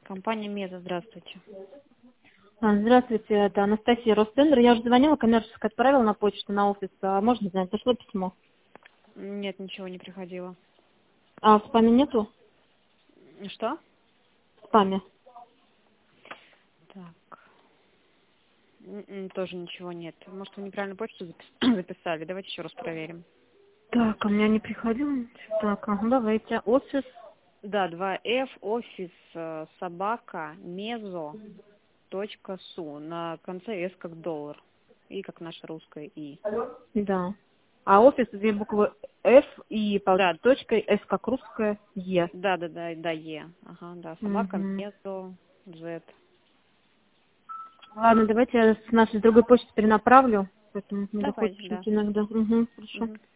Компания Меза, здравствуйте. Здравствуйте, это Анастасия Ростендер. Я уже звонила, коммерческое отправила на почту, на офис. Можно знать, пришло письмо? Нет, ничего не приходило. А в спаме нету? Что? В спаме. Так. Тоже ничего нет. Может, вы неправильно почту записали? Давайте еще раз проверим. Так, у меня не приходило. Так, давайте. Офис. Да, 2F, офис, собака, мезо, .су. На конце S как доллар. И как наше русское И. Да. А офис две буквы F и Да, точкой S как русская Е. да, Е. Ага, да, собака, Мгм. мезо, Z. Ладно, давайте я с нашей другой почты перенаправлю. Поэтому не Давайте, доходит да. почему-то иногда. Угу, хорошо. Мгм.